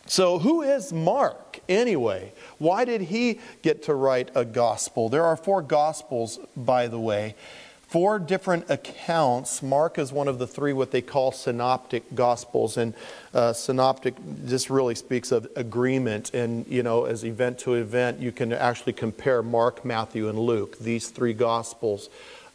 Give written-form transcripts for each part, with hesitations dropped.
So who is Mark anyway? Why did he get to write a gospel? There are 4 gospels, by the way. 4 different accounts. Mark is one of the 3 what they call synoptic gospels. And synoptic just really speaks of agreement. And, as event to event, you can actually compare Mark, Matthew, and Luke, these 3 gospels.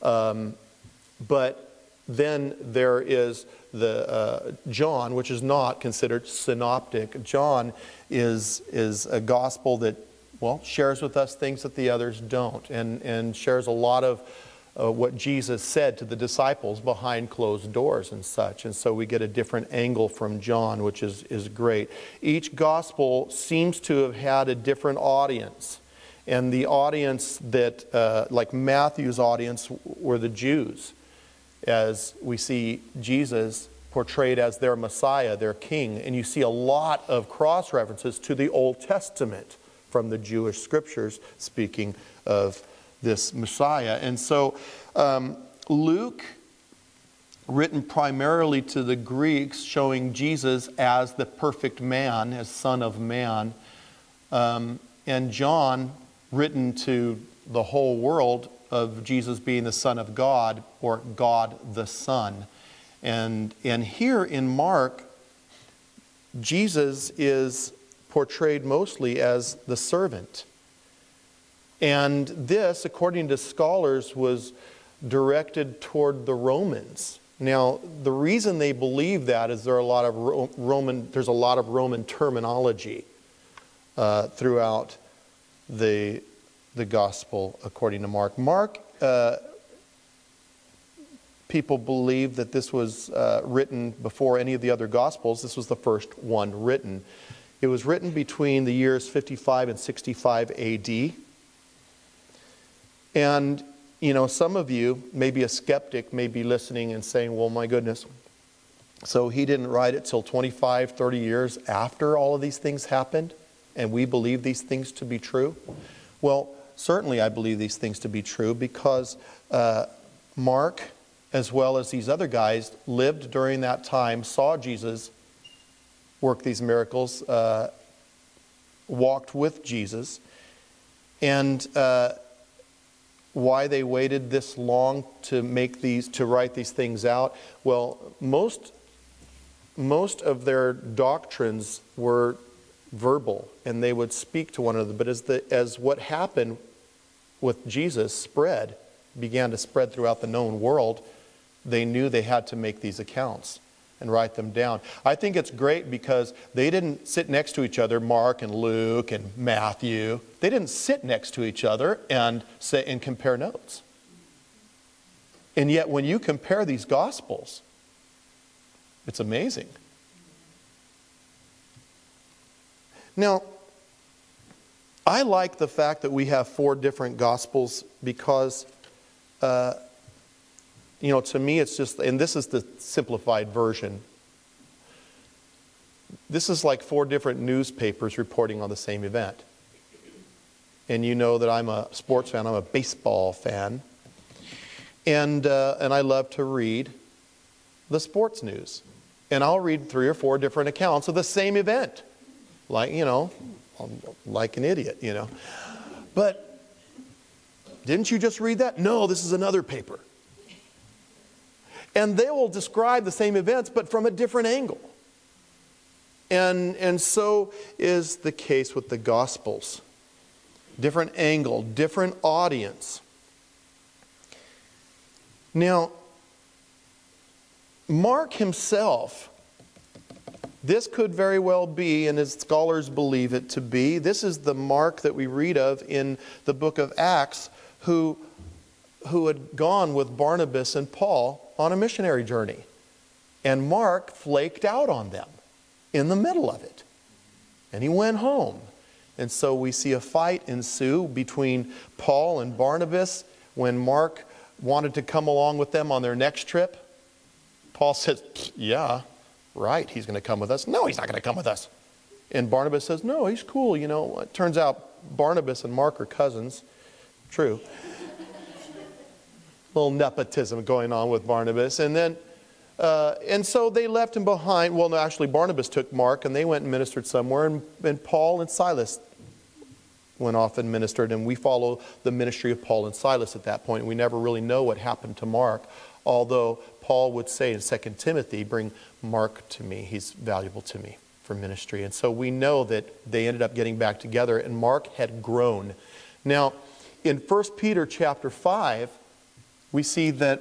But then there is the John, which is not considered synoptic. John is a gospel that, shares with us things that the others don't, and shares a lot of what Jesus said to the disciples behind closed doors and such. And so we get a different angle from John, which is great. Each gospel seems to have had a different audience. And the audience that, like Matthew's audience, were the Jews, as we see Jesus portrayed as their Messiah, their King. And you see a lot of cross-references to the Old Testament from the Jewish scriptures speaking of this Messiah. And so Luke, written primarily to the Greeks, showing Jesus as the perfect man, as Son of Man. And John, written to the whole world, of Jesus being the Son of God, or God the Son. And here in Mark, Jesus is portrayed mostly as the servant. And this, according to scholars, was directed toward the Romans. Now, the reason they believe that is there's a lot of Roman terminology throughout the gospel according to Mark. People believe that this was written before any of the other gospels. This was the first one written. It was written between the years 55 and 65 AD. And, some of you, maybe a skeptic, may be listening and saying, well, my goodness, so he didn't write it till 25, 30 years after all of these things happened, and we believe these things to be true? Well, certainly I believe these things to be true because Mark, as well as these other guys, lived during that time, saw Jesus work these miracles, walked with Jesus. And why they waited this long to write these things out? Well, most of their doctrines were verbal, and they would speak to one another. But as what happened with Jesus began to spread throughout the known world, they knew they had to make these accounts and write them down. I think it's great because they didn't sit next to each other, Mark and Luke and Matthew. They didn't sit next to each other and compare notes. And yet when you compare these Gospels, it's amazing. Now, I like the fact that we have 4 different Gospels because, to me it's just, and this is the simplified version. This is like 4 different newspapers reporting on the same event. And you know that I'm a sports fan, I'm a baseball fan. And I love to read the sports news. And I'll read 3 or 4 different accounts of the same event. Like an idiot, But didn't you just read that? No, this is another paper. And they will describe the same events, but from a different angle. And so is the case with the Gospels. Different angle, different audience. Now, Mark himself, this could very well be, and as scholars believe it to be, this is the Mark that we read of in the book of Acts, who had gone with Barnabas and Paul on a missionary journey. And Mark flaked out on them in the middle of it. And he went home. And so we see a fight ensue between Paul and Barnabas when Mark wanted to come along with them on their next trip. Paul says, yeah, right, he's going to come with us. No, he's not going to come with us. And Barnabas says, no, he's cool. It turns out Barnabas and Mark are cousins. True. A little nepotism going on with Barnabas. And then And so they left him behind. Well, no, actually Barnabas took Mark and they went and ministered somewhere. And Paul and Silas went off and ministered. And we follow the ministry of Paul and Silas at that point. We never really know what happened to Mark. Although Paul would say in 2 Timothy, bring Mark to me. He's valuable to me for ministry. And so we know that they ended up getting back together and Mark had grown. Now, in 1 Peter chapter 5, we see that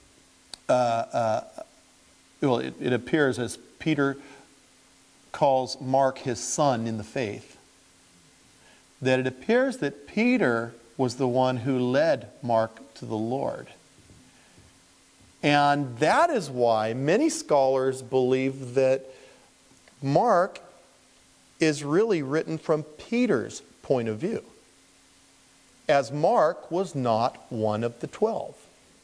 it appears as Peter calls Mark his son in the faith, that it appears that Peter was the one who led Mark to the Lord. And that is why many scholars believe that Mark is really written from Peter's point of view, as Mark was not one of the 12.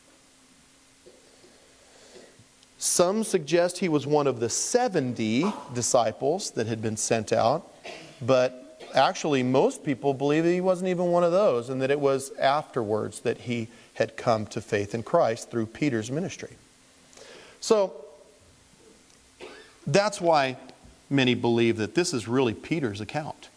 Some suggest he was one of the 70 disciples that had been sent out, but actually most people believe that he wasn't even one of those, and that it was afterwards that he had come to faith in Christ through Peter's ministry. So that's why many believe that this is really Peter's account.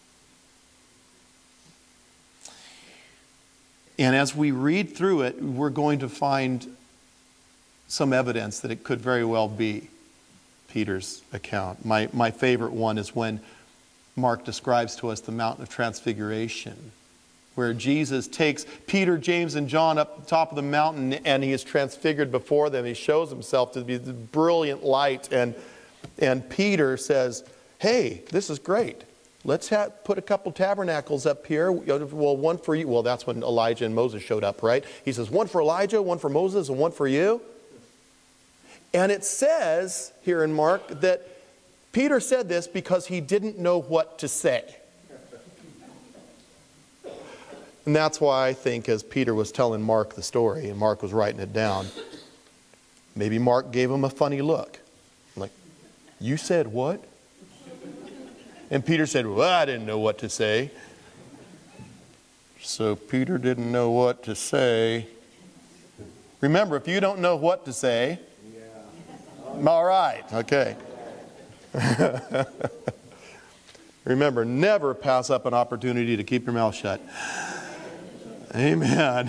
And as we read through it, we're going to find some evidence that it could very well be Peter's account. My favorite one is when Mark describes to us the Mountain of Transfiguration, where Jesus takes Peter, James, and John up the top of the mountain and he is transfigured before them. He shows himself to be the brilliant light, and Peter says, hey, this is great. Let's put a couple tabernacles up here. Well, one for you. Well, that's when Elijah and Moses showed up, right? He says, one for Elijah, one for Moses, and one for you. And it says here in Mark that Peter said this because he didn't know what to say. And that's why I think as Peter was telling Mark the story, and Mark was writing it down, maybe Mark gave him a funny look. Like, you said what? And Peter said, well, I didn't know what to say. So Peter didn't know what to say. Remember, if you don't know what to say, all right, okay. Remember, never pass up an opportunity to keep your mouth shut. Amen.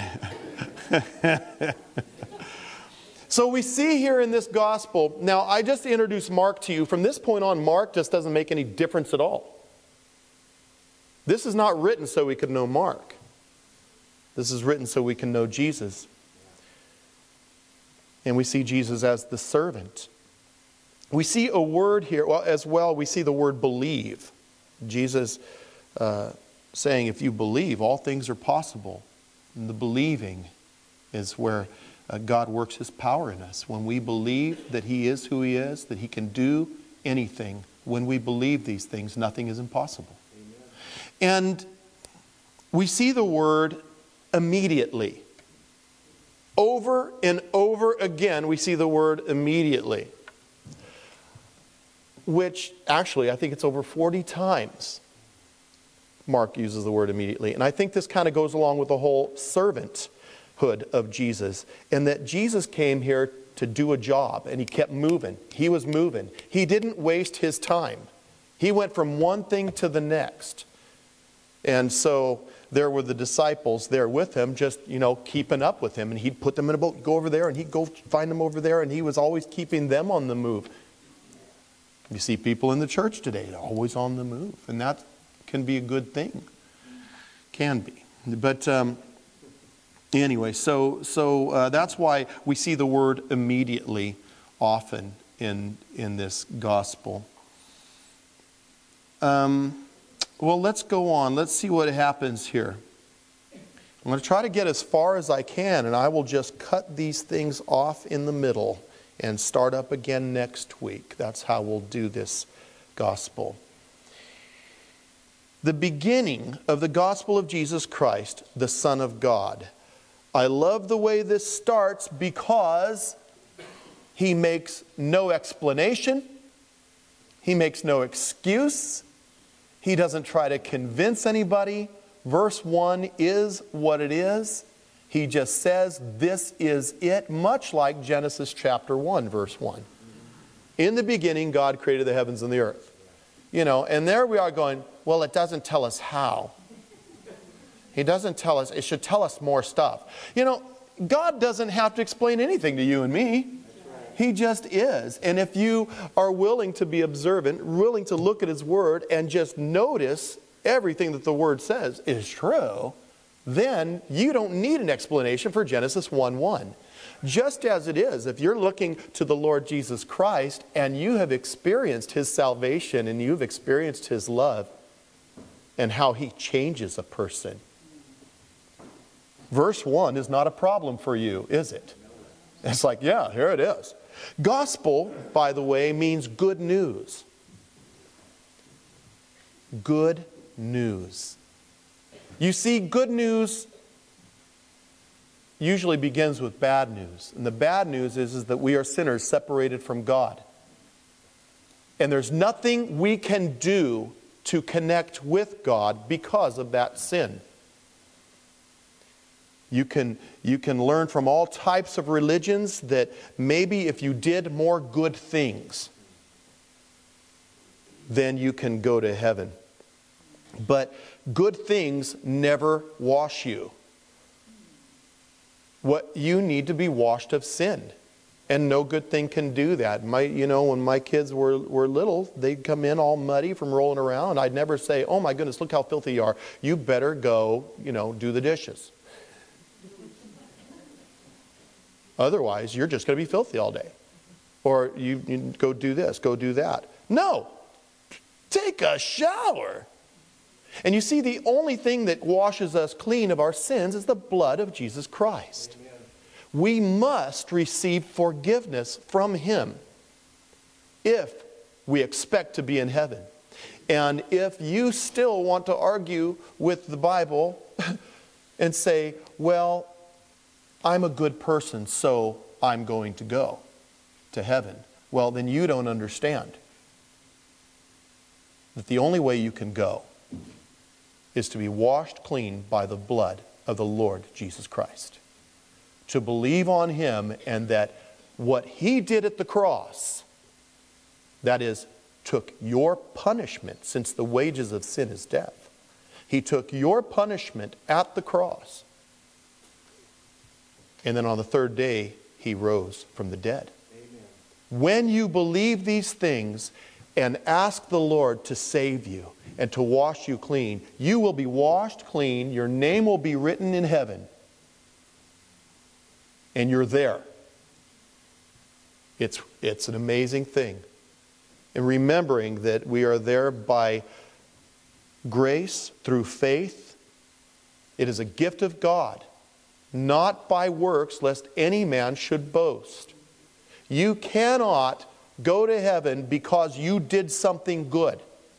So we see here in this gospel, now I just introduced Mark to you. From this point on, Mark just doesn't make any difference at all. This is not written so we could know Mark. This is written so we can know Jesus. And we see Jesus as the servant. We see a word here, well, as well, we see the word believe. Jesus saying, if you believe, all things are possible. And the believing is where God works His power in us. When we believe that He is who He is, that He can do anything, when we believe these things, nothing is impossible. Amen. And we see the word immediately. Over and over again, we see the word immediately. Which, actually, I think it's over 40 times Mark uses the word immediately. And I think this kind of goes along with the whole servanthood of Jesus. And that Jesus came here to do a job, and He kept moving. He was moving. He didn't waste His time. He went from one thing to the next. And so there were the disciples there with Him, just, keeping up with Him. And He'd put them in a boat, go over there, and He'd go find them over there. And He was always keeping them on the move. You see people in the church today, they're always on the move. And that can be a good thing. Can be. But anyway, so that's why we see the word immediately often in this gospel. Well, let's go on. Let's see what happens here. I'm going to try to get as far as I can, and I will just cut these things off in the middle and start up again next week. That's how we'll do this gospel. The beginning of the gospel of Jesus Christ, the Son of God. I love the way this starts because He makes no explanation. He makes no excuse. He doesn't try to convince anybody. Verse 1 is what it is. He just says, this is it, much like Genesis chapter 1, verse 1. In the beginning, God created the heavens and the earth. You know, and there we are going, well, it doesn't tell us how. He doesn't tell us. It should tell us more stuff. You know, God doesn't have to explain anything to you and me. He just is. And if you are willing to be observant, willing to look at His Word and just notice everything that the Word says is true, then you don't need an explanation for Genesis 1:1. Just as it is, if you're looking to the Lord Jesus Christ and you have experienced His salvation and you've experienced His love and how He changes a person, verse 1 is not a problem for you, is it? It's like, yeah, here it is. Gospel, by the way, means good news. Good news. You see, good news usually begins with bad news. And the bad news is that we are sinners separated from God. And there's nothing we can do to connect with God because of that sin. You can learn from all types of religions that maybe if you did more good things, then you can go to heaven. But good things never wash you. What you need to be washed of sin. And no good thing can do that. When my kids were little, they'd come in all muddy from rolling around. I'd never say, oh my goodness, look how filthy you are. You better go, do the dishes. Otherwise, you're just going to be filthy all day. Or you go do this, go do that. No! Take a shower! And you see, the only thing that washes us clean of our sins is the blood of Jesus Christ. Amen. We must receive forgiveness from Him if we expect to be in heaven. And if you still want to argue with the Bible and say, well, I'm a good person, so I'm going to go to heaven, well, then you don't understand that the only way you can go is to be washed clean by the blood of the Lord Jesus Christ. To believe on Him and that what He did at the cross, that is, took your punishment, since the wages of sin is death. He took your punishment at the cross. And then on the third day, He rose from the dead. Amen. When you believe these things and ask the Lord to save you and to wash you clean, you will be washed clean, your name will be written in heaven, and you're there. It's an amazing thing. And remembering that we are there by grace, through faith, it is a gift of God, not by works, lest any man should boast. You cannot go to heaven because you did something good.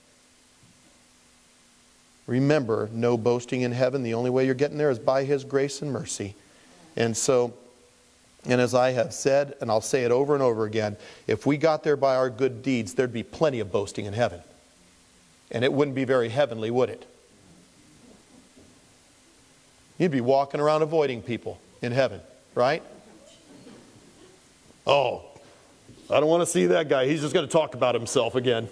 Remember, no boasting in heaven. The only way you're getting there is by His grace and mercy. And as I have said, and I'll say it over and over again, if we got there by our good deeds, there'd be plenty of boasting in heaven. And it wouldn't be very heavenly, would it? You'd be walking around avoiding people in heaven, right? Oh, I don't want to see that guy. He's just going to talk about himself again.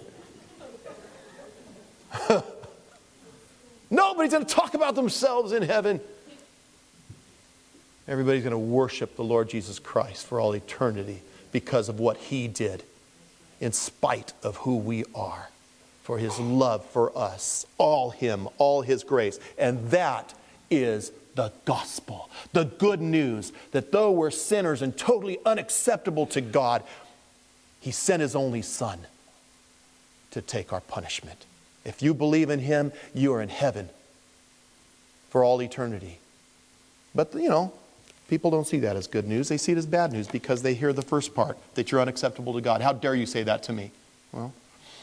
Nobody's going to talk about themselves in heaven. Everybody's going to worship the Lord Jesus Christ for all eternity because of what He did, in spite of who we are, for His love for us, all Him, all His grace. And that is the gospel, the good news that though we're sinners and totally unacceptable to God, He sent His only Son to take our punishment. If you believe in Him, you are in heaven for all eternity. But, people don't see that as good news. They see it as bad news because they hear the first part, that you're unacceptable to God. How dare you say that to me? Well,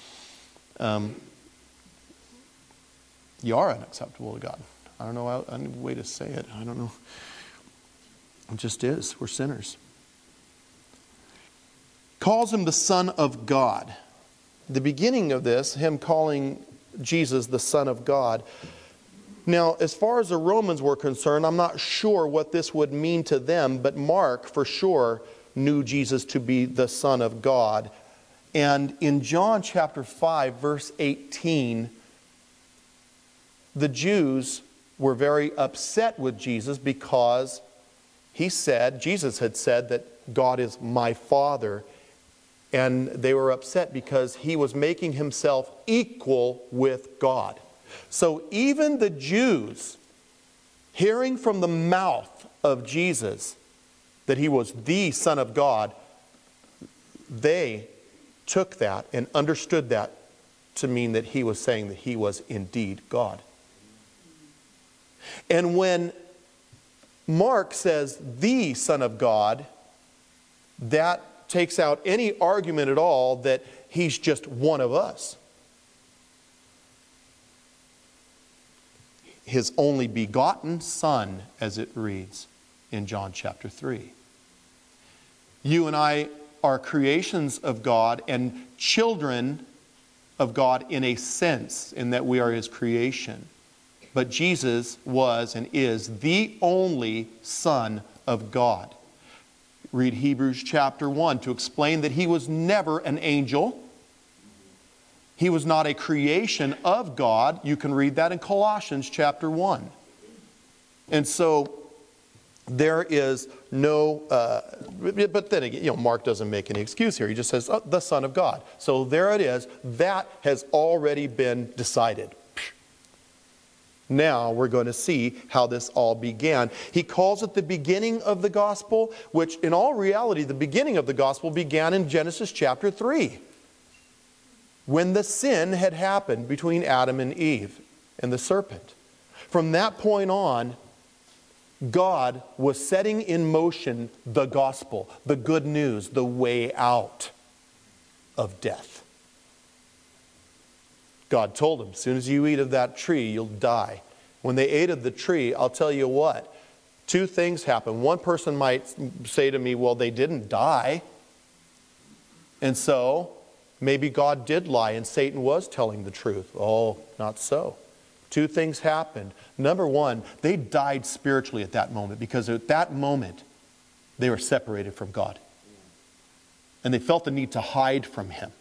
you are unacceptable to God. I don't know any way to say it. I don't know. It just is. We're sinners. Calls Him the Son of God. The beginning of this, Him calling Jesus the Son of God. Now, as far as the Romans were concerned, I'm not sure what this would mean to them, but Mark, for sure, knew Jesus to be the Son of God. And in John chapter 5, verse 18, the Jews were very upset with Jesus because Jesus had said that God is my Father. And they were upset because he was making himself equal with God. So even the Jews, hearing from the mouth of Jesus that he was the Son of God, they took that and understood that to mean that he was saying that he was indeed God. And when Mark says the Son of God, that takes out any argument at all that he's just one of us. His only begotten Son, as it reads in John chapter 3. You and I are creations of God and children of God in a sense, in that we are his creation. But Jesus was and is the only Son of God. Read Hebrews chapter 1 to explain that he was never an angel. He was not a creation of God. You can read that in Colossians chapter 1. And so there is no, but then again, Mark doesn't make any excuse here. He just says, oh, the Son of God. So there it is. That has already been decided. Now we're going to see how this all began. He calls it the beginning of the gospel, which in all reality, the beginning of the gospel began in Genesis chapter 3. When the sin had happened between Adam and Eve and the serpent. From that point on, God was setting in motion the gospel, the good news, the way out of death. God told him, as soon as you eat of that tree, you'll die. When they ate of the tree, I'll tell you what, two things happen. One person might say to me, well, they didn't die. And so, maybe God did lie and Satan was telling the truth. Oh, not so. Two things happened. Number one, they died spiritually at that moment because at that moment, they were separated from God. And they felt the need to hide from him.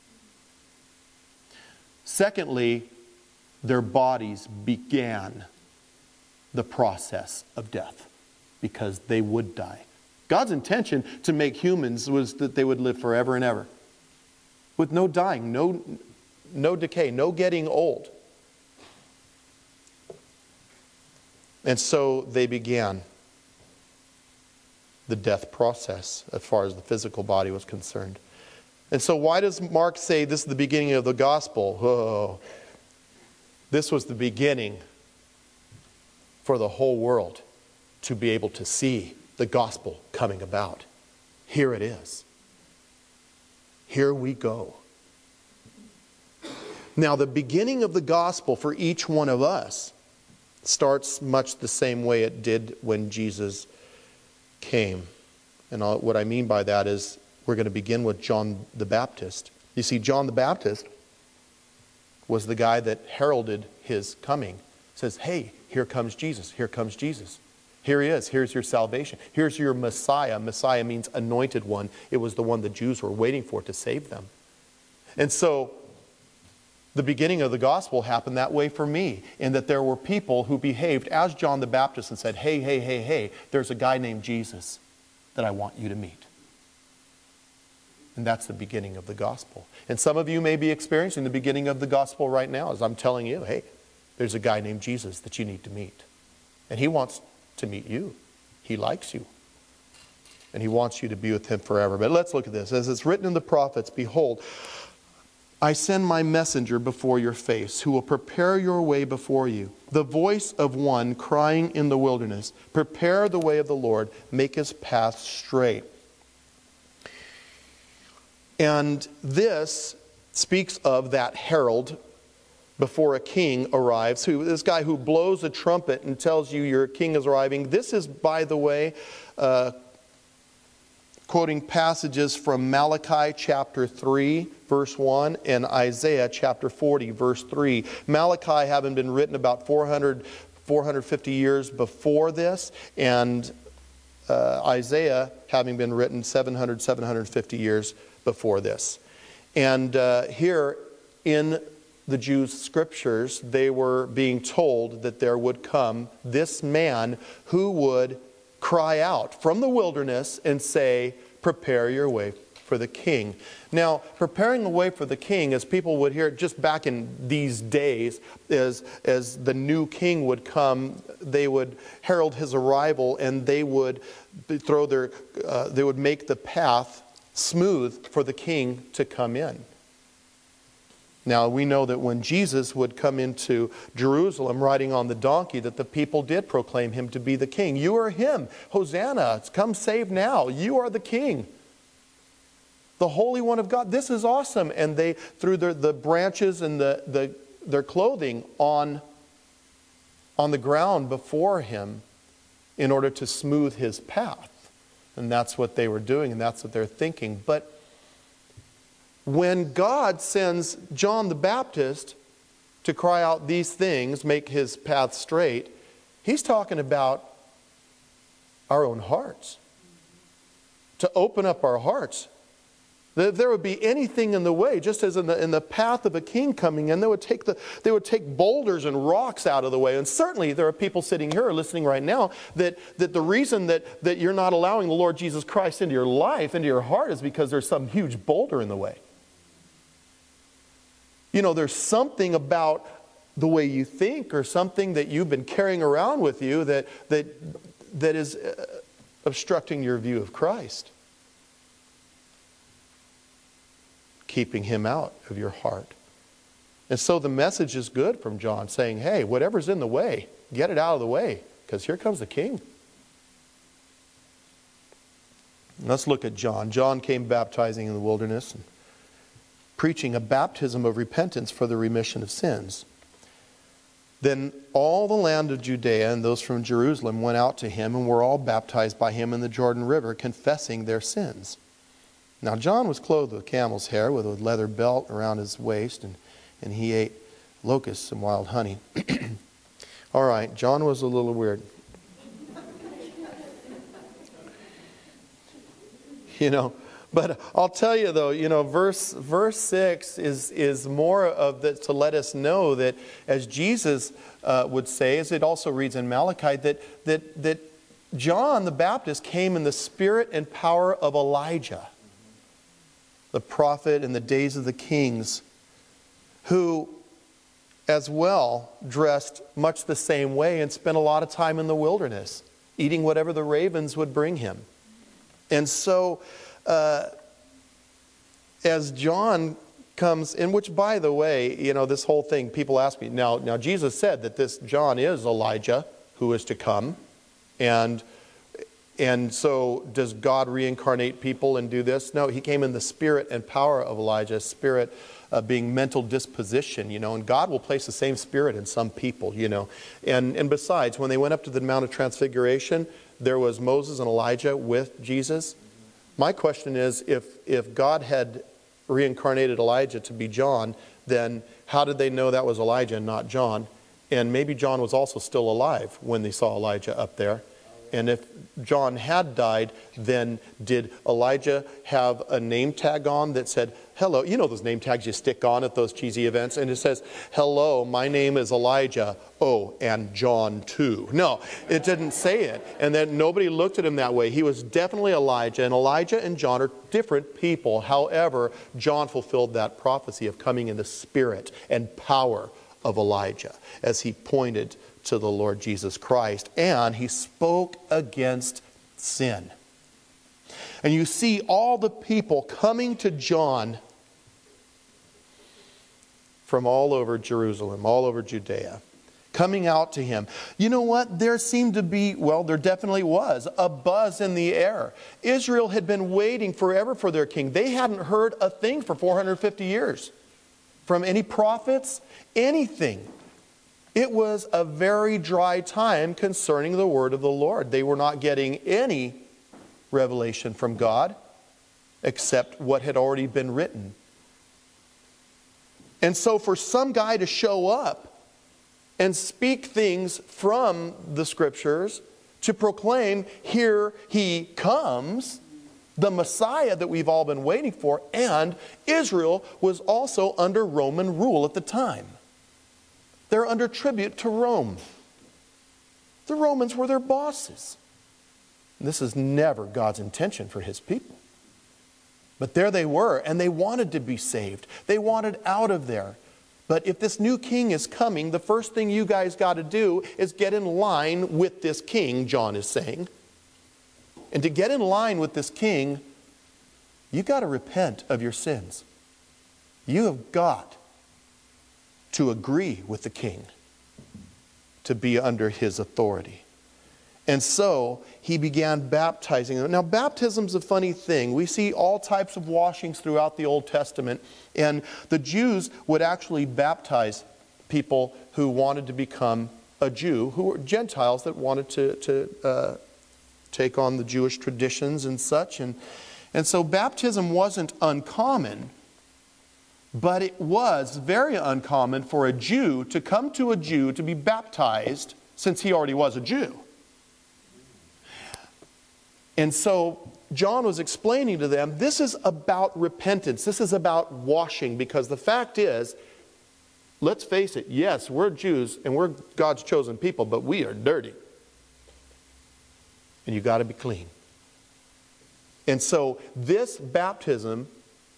Secondly, their bodies began the process of death because they would die. God's intention to make humans was that they would live forever and ever. With no dying, no decay, no getting old. And so they began the death process as far as the physical body was concerned. And so why does Mark say this is the beginning of the gospel? Oh, this was the beginning for the whole world to be able to see the gospel coming about. Here it is. Here we go. Now, the beginning of the gospel for each one of us starts much the same way it did when Jesus came. And what I mean by that is we're going to begin with John the Baptist. You see, John the Baptist was the guy that heralded his coming. Says, hey, here comes Jesus. Here comes Jesus. Here he is. Here's your salvation. Here's your Messiah. Messiah means anointed one. It was the one the Jews were waiting for to save them. And so the beginning of the gospel happened that way for me, in that there were people who behaved as John the Baptist and said, hey, there's a guy named Jesus that I want you to meet. And that's the beginning of the gospel. And some of you may be experiencing the beginning of the gospel right now as I'm telling you, hey, there's a guy named Jesus that you need to meet. And he wants to meet you. He likes you. And he wants you to be with him forever. But let's look at this. As it's written in the prophets, behold, I send my messenger before your face, who will prepare your way before you. The voice of one crying in the wilderness, prepare the way of the Lord, make his path straight. And this speaks of that herald before a king arrives, this guy who blows a trumpet and tells you your king is arriving. This is, by the way, quoting passages from Malachi chapter 3, verse 1, and Isaiah chapter 40, verse 3. Malachi having been written about 450 years before this, and Isaiah having been written 750 years before this. And here in the Jews' scriptures, they were being told that there would come this man who would cry out from the wilderness and say, prepare your way for the king. Now, preparing the way for the king, as people would hear just back in these days, as the new king would come, they would herald his arrival, and they would they would make the path smooth for the king to come in. Now, we know that when Jesus would come into Jerusalem riding on the donkey, that the people did proclaim him to be the king. You are him. Hosanna, come save now. You are the king, the Holy One of God. This is awesome. And they threw the branches and their clothing on the ground before him in order to smooth his path. And that's what they were doing, and that's what they're thinking. But when God sends John the Baptist to cry out these things, make his path straight, he's talking about our own hearts. To open up our hearts. That if there would be anything in the way, just as in the path of a king coming in, they would take boulders and rocks out of the way. And certainly there are people sitting here or listening right now that the reason that you're not allowing the Lord Jesus Christ into your life, into your heart, is because there's some huge boulder in the way. You know, there's something about the way you think, or something that you've been carrying around with you that is obstructing your view of Christ, keeping him out of your heart. And so the message is good from John, saying, hey, whatever's in the way, get it out of the way, because here comes the king. Let's look at John. John came baptizing in the wilderness and preaching a baptism of repentance for the remission of sins. Then all the land of Judea and those from Jerusalem went out to him and were all baptized by him in the Jordan River, confessing their sins. Now John was clothed with camel's hair, with a leather belt around his waist, and he ate locusts and wild honey. All right, John was a little weird. You know, but I'll tell you though, you know, verse 6 is more of that to let us know that, as Jesus would say, as it also reads in Malachi, that John the Baptist came in the spirit and power of Elijah, the prophet in the days of the kings, who as well dressed much the same way and spent a lot of time in the wilderness, eating whatever the ravens would bring him. And so as John comes in, which, by the way, you know, this whole thing, people ask me, now Jesus said that this John is Elijah who is to come. And so does God reincarnate people and do this? No, he came in the spirit and power of Elijah, spirit being mental disposition, you know, and God will place the same spirit in some people, you know. And besides, when they went up to the Mount of Transfiguration, there was Moses and Elijah with Jesus. My question is, if God had reincarnated Elijah to be John, then how did they know that was Elijah and not John? And maybe John was also still alive when they saw Elijah up there. And if John had died, then did Elijah have a name tag on that said, hello? You know those name tags you stick on at those cheesy events, and it says, hello, my name is Elijah. Oh, and John too. No, it didn't say it. And then nobody looked at him that way. He was definitely Elijah, and Elijah and John are different people. However, John fulfilled that prophecy of coming in the spirit and power of Elijah as he pointed to the Lord Jesus Christ, and he spoke against sin. And you see all the people coming to John from all over Jerusalem, all over Judea, coming out to him. You know what? There seemed to be, well, there definitely was a buzz in the air. Israel had been waiting forever for their king. They hadn't heard a thing for 450 years from any prophets, anything. It was a very dry time concerning the word of the Lord. They were not getting any revelation from God except what had already been written. And so for some guy to show up and speak things from the Scriptures to proclaim, here he comes, the Messiah that we've all been waiting for, and Israel was also under Roman rule at the time. They're under tribute to Rome. The Romans were their bosses. And this is never God's intention for His people. But there they were, and they wanted to be saved. They wanted out of there. But if this new king is coming, the first thing you guys got to do is get in line with this king, John is saying. And to get in line with this king, you've got to repent of your sins. You have got to agree with the king to be under his authority. And so he began baptizing them. Now, baptism's a funny thing. We see all types of washings throughout the Old Testament. And the Jews would actually baptize people who wanted to become a Jew, who were Gentiles that wanted to take on the Jewish traditions and such. And so baptism wasn't uncommon, but it was very uncommon for a Jew to come to a Jew to be baptized, since he already was a Jew. And so John was explaining to them, this is about repentance. This is about washing, because the fact is, let's face it, yes, we're Jews and we're God's chosen people, but we are dirty. And you've got to be clean. And so this baptism,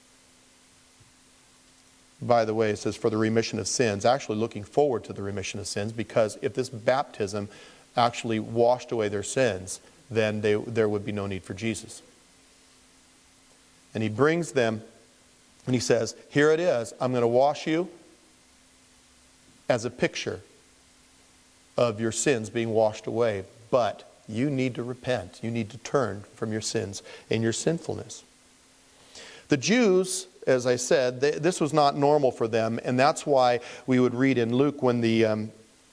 by the way, it says for the remission of sins, actually looking forward to the remission of sins, because if this baptism actually washed away their sins, then there would be no need for Jesus. And he brings them and he says, here it is, I'm going to wash you as a picture of your sins being washed away. But you need to repent. You need to turn from your sins and your sinfulness. The Jews, as I said, this was not normal for them, and that's why we would read in Luke when the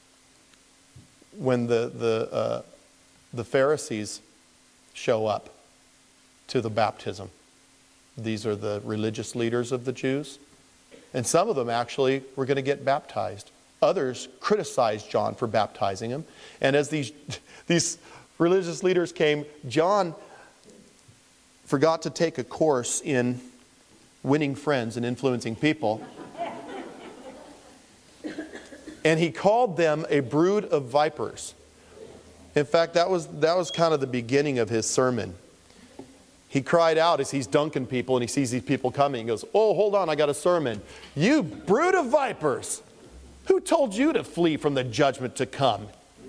Pharisees show up to the baptism. These are the religious leaders of the Jews. And some of them actually were going to get baptized. Others criticized John for baptizing him. And as these religious leaders came, John forgot to take a course in winning friends and influencing people. And he called them a brood of vipers. In fact, that was kind of the beginning of his sermon. He cried out as he's dunking people and he sees these people coming. He goes, oh, hold on, I got a sermon. You brood of vipers! Who told you to flee from the judgment to come?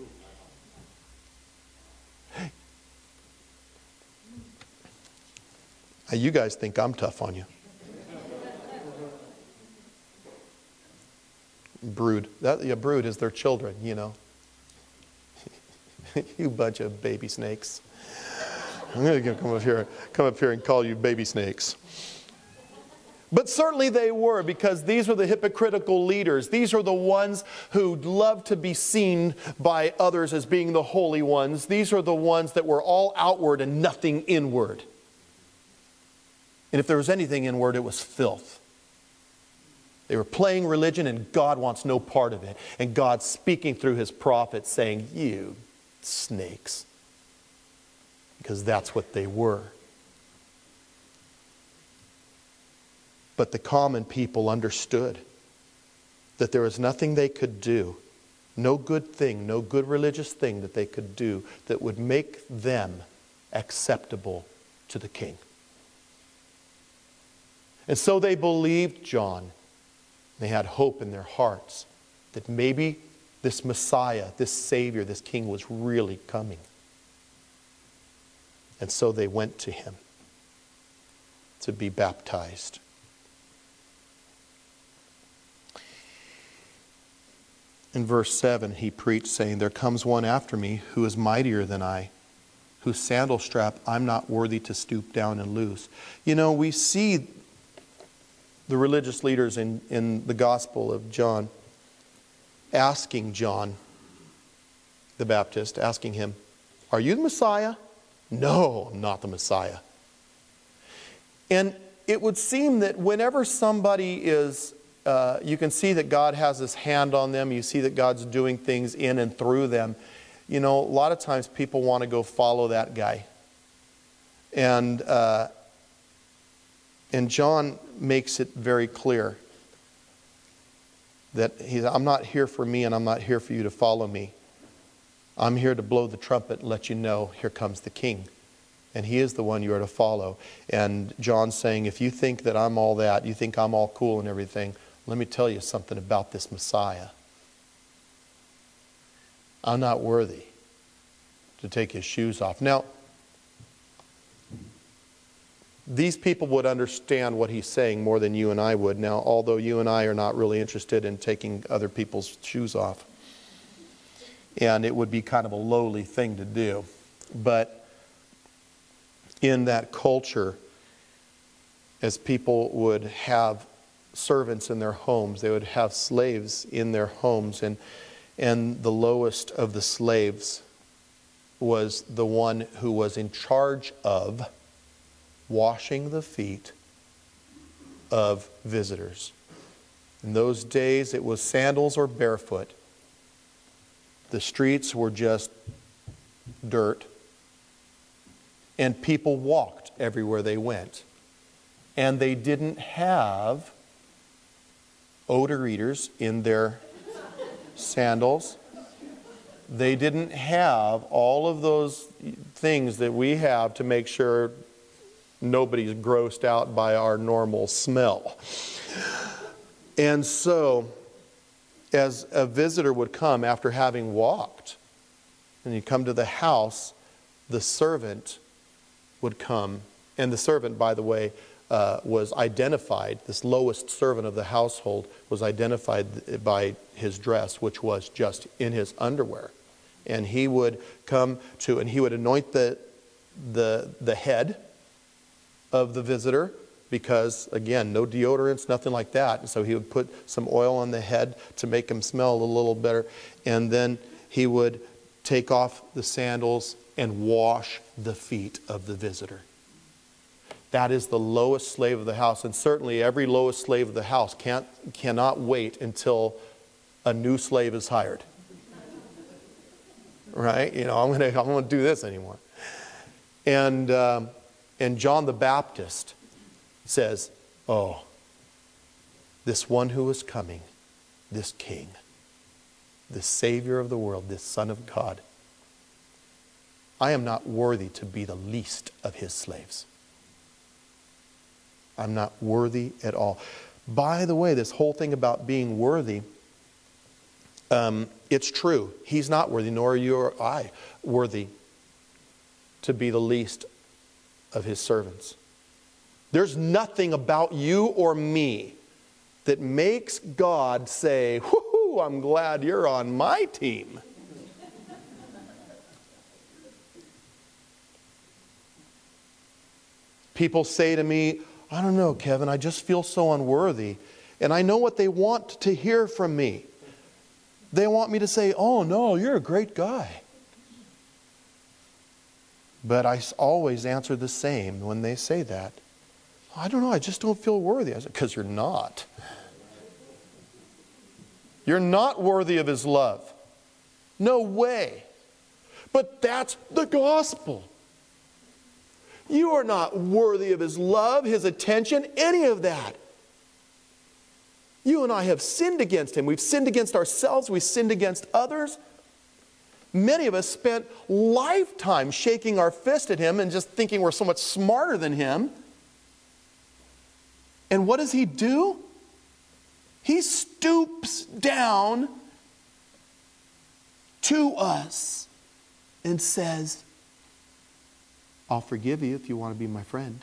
Now, you guys think I'm tough on you. Brood. Brood is their children, you know. You bunch of baby snakes. I'm going to come up here and call you baby snakes. But certainly they were, because these were the hypocritical leaders. These are the ones who loved to be seen by others as being the holy ones. These are the ones that were all outward and nothing inward. And if there was anything inward, it was filth. They were playing religion, and God wants no part of it. And God's speaking through His prophets saying, you snakes. Because that's what they were. But the common people understood that there was nothing they could do, no good thing, no good religious thing that they could do that would make them acceptable to the king. And so they believed John. They had hope in their hearts that maybe this Messiah, this Savior, this King was really coming. And so they went to him to be baptized. In verse 7, he preached, saying, there comes one after me who is mightier than I, whose sandal strap I'm not worthy to stoop down and loose. You know, we see the religious leaders in the Gospel of John asking John the Baptist, asking him, are you the Messiah? No, I'm not the Messiah. And it would seem that whenever somebody is, you can see that God has His hand on them. You see that God's doing things in and through them. You know, a lot of times people want to go follow that guy. And John makes it very clear that I'm not here for me and I'm not here for you to follow me. I'm here to blow the trumpet and let you know, here comes the King. And he is the one you are to follow. And John's saying, if you think that I'm all that, you think I'm all cool and everything, let me tell you something about this Messiah. I'm not worthy to take his shoes off. Now, these people would understand what he's saying more than you and I would. Now, although you and I are not really interested in taking other people's shoes off. And it would be kind of a lowly thing to do. But in that culture, as people would have servants in their homes, they would have slaves in their homes, and the lowest of the slaves was the one who was in charge of washing the feet of visitors. In those days, it was sandals or barefoot. The streets were just dirt. And people walked everywhere they went. And they didn't have odor eaters in their sandals. They didn't have all of those things that we have to make sure nobody's grossed out by our normal smell. And so, as a visitor would come after having walked, and you come to the house, the servant would come. And the servant, by the way, was identified, this lowest servant of the household was identified by his dress, which was just in his underwear. And he would come to, and he would anoint the head of the visitor, because, again, no deodorants, nothing like that. And so he would put some oil on the head to make him smell a little better. And then he would take off the sandals and wash the feet of the visitor. That is the lowest slave of the house. And certainly every lowest slave of the house cannot wait until a new slave is hired. Right? You know, I'm going to do this anymore. And John the Baptist says, oh, this one who is coming, this King, this Savior of the world, this Son of God, I am not worthy to be the least of his slaves. I'm not worthy at all. By the way, this whole thing about being worthy, it's true. He's not worthy, nor are you or I worthy to be the least of his servants. There's nothing about you or me that makes God say, whoo, I'm glad you're on my team. People say to me, I don't know, Kevin, I just feel so unworthy. And I know what they want to hear from me. They want me to say, oh no, you're a great guy. But I always answer the same when they say that. I don't know, I just don't feel worthy. I said, because you're not. You're not worthy of his love. No way. But that's the gospel. You are not worthy of his love, his attention, any of that. You and I have sinned against him. We've sinned against ourselves. We've sinned against others. Many of us spent lifetimes shaking our fist at him and just thinking we're so much smarter than him. And what does he do? He stoops down to us and says, I'll forgive you if you want to be my friend.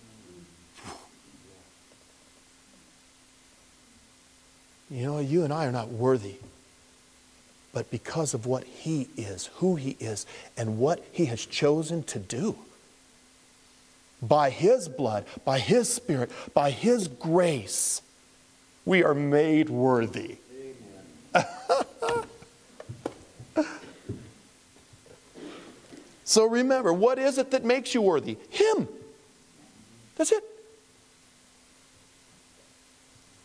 You know, you and I are not worthy. But because of what he is, who he is, and what he has chosen to do, by his blood, by his Spirit, by his grace, we are made worthy. So remember, what is it that makes you worthy? Him. That's it.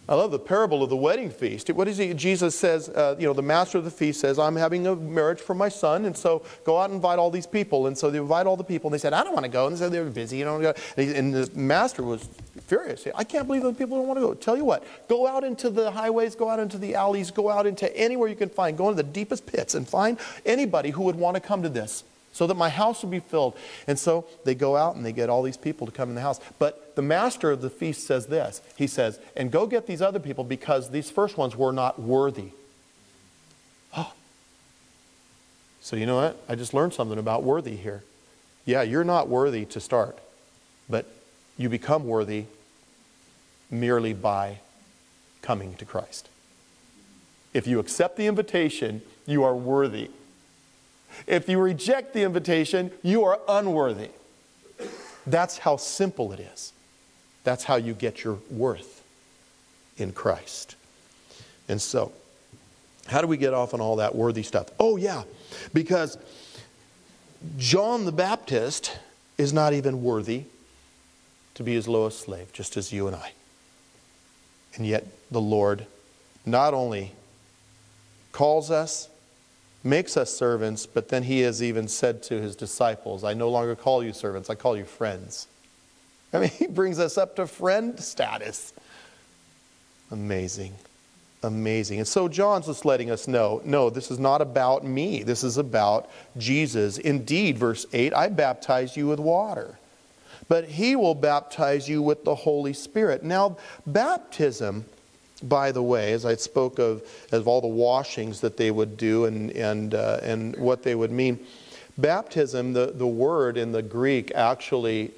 I love the parable of the wedding feast. What is he? Jesus says, the master of the feast says, I'm having a marriage for my son, and so go out and invite all these people. And so they invite all the people, and they said, I don't want to go. And they said they were busy. And the master was furious. I can't believe the people don't want to go. Tell you what, go out into the highways, go out into the alleys, go out into anywhere you can find. Go into the deepest pits and find anybody who would want to come to this, so that my house will be filled. And so they go out and they get all these people to come in the house. But the master of the feast says this. He says, and go get these other people because these first ones were not worthy. Oh. So you know what? I just learned something about worthy here. Yeah, you're not worthy to start. But you become worthy merely by coming to Christ. If you accept the invitation, you are worthy. If you reject the invitation, you are unworthy. That's how simple it is. That's how you get your worth in Christ. And so, how do we get off on all that worthy stuff? Oh yeah, because John the Baptist is not even worthy to be his lowest slave, just as you and I. And yet the Lord not only calls us, makes us servants, but then he has even said to his disciples, I no longer call you servants, I call you friends. I mean, he brings us up to friend status. Amazing. Amazing. And so John's just letting us know, no, this is not about me. This is about Jesus. Indeed, verse 8, I baptize you with water, but he will baptize you with the Holy Spirit. Now, baptism, by the way, as I spoke of all the washings that they would do and what they would mean, baptism, the word in the Greek actually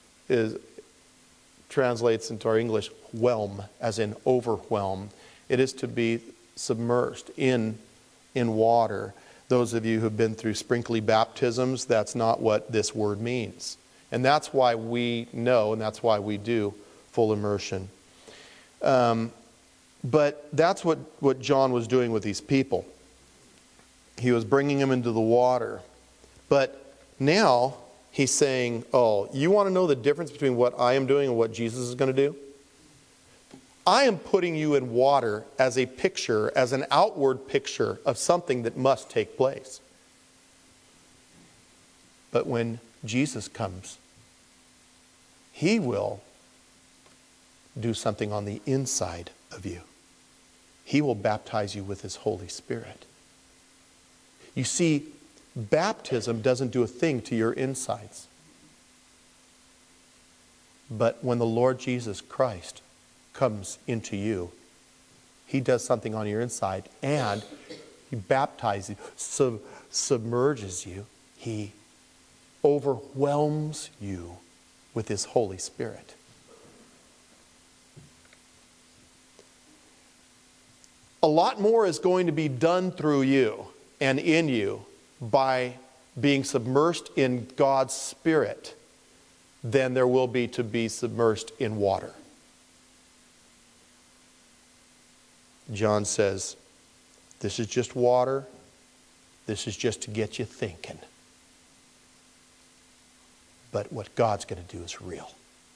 translates into our English whelm, as in overwhelm. It is to be submerged in water. Those of you who've been through sprinkly baptisms, that's not what this word means. And that's why we know, and that's why we do full immersion. But that's what John was doing with these people. He was bringing them into the water. But now he's saying, oh, you want to know the difference between what I am doing and what Jesus is going to do? I am putting you in water as a picture, as an outward picture of something that must take place. But when Jesus comes, he will do something on the inside of you. He will baptize you with his Holy Spirit. You see, baptism doesn't do a thing to your insides. But when the Lord Jesus Christ comes into you, he does something on your inside, and he baptizes you, submerges you. He overwhelms you with his Holy Spirit. A lot more is going to be done through you and in you by being submersed in God's Spirit than there will be to be submersed in water. John says, this is just water. This is just to get you thinking. But what God's going to do is real.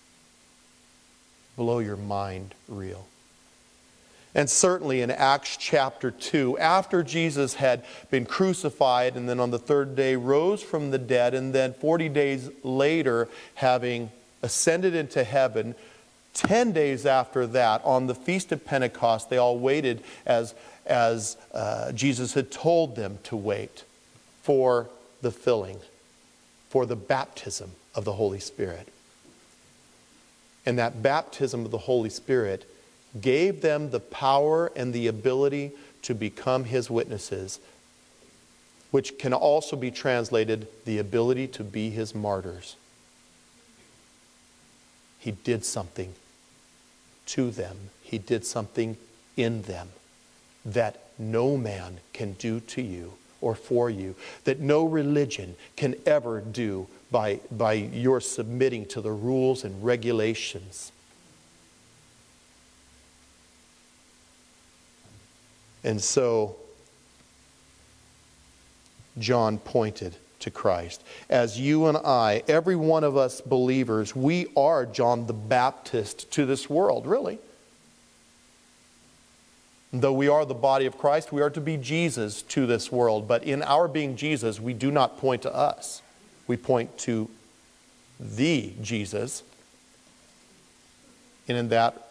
Blow your mind real. And certainly in Acts chapter 2, after Jesus had been crucified and then on the third day rose from the dead, and then 40 days later having ascended into heaven, 10 days after that, on the Feast of Pentecost, they all waited as Jesus had told them to wait for the filling, for the baptism of the Holy Spirit. And that baptism of the Holy Spirit gave them the power and the ability to become his witnesses, which can also be translated the ability to be his martyrs. He did something to them. He did something in them that no man can do to you or for you, that no religion can ever do by your submitting to the rules and regulations. And so John pointed to Christ. As you and I, every one of us believers, we are John the Baptist to this world, really. Though we are the body of Christ, we are to be Jesus to this world. But in our being Jesus, we do not point to us. We point to the Jesus. And